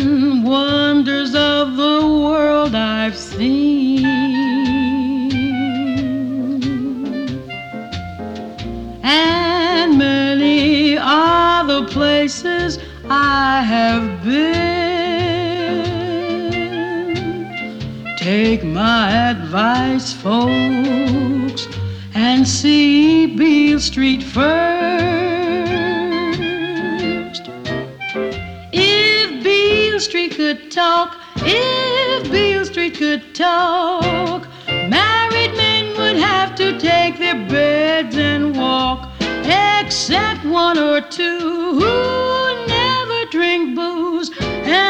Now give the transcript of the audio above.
wonders of the world I've seen, and many are the places I have been. Take my advice, folks, and see Beale Street first. If Beale Street could talk, if Beale Street could talk, married men would have to take their beds and walk, except one or two who never drink booze.